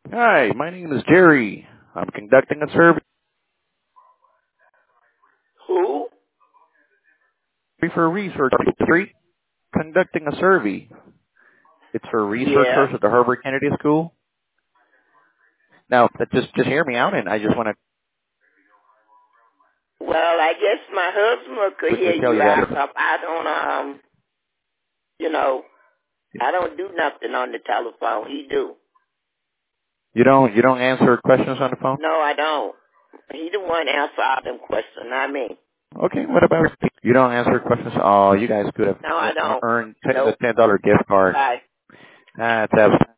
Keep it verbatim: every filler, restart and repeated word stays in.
Hi, my name is Jerry. I'm conducting a survey Who? for research. Street conducting a survey. It's for Yeah. researchers at the Harvard Kennedy School. Now, that just just hear me out, and I just want to Well, I guess my husband could quickly hear tell you you out. that 'Cause I don't, um, you know, I don't do nothing on the telephone. He do. you don't you don't answer questions on the phone. No, I don't. He the one answer all them questions, not me. Okay, what about you don't answer questions? Oh, you guys could have No, I uh, don't. earned t- the Nope. ten dollar gift card. Bye. That's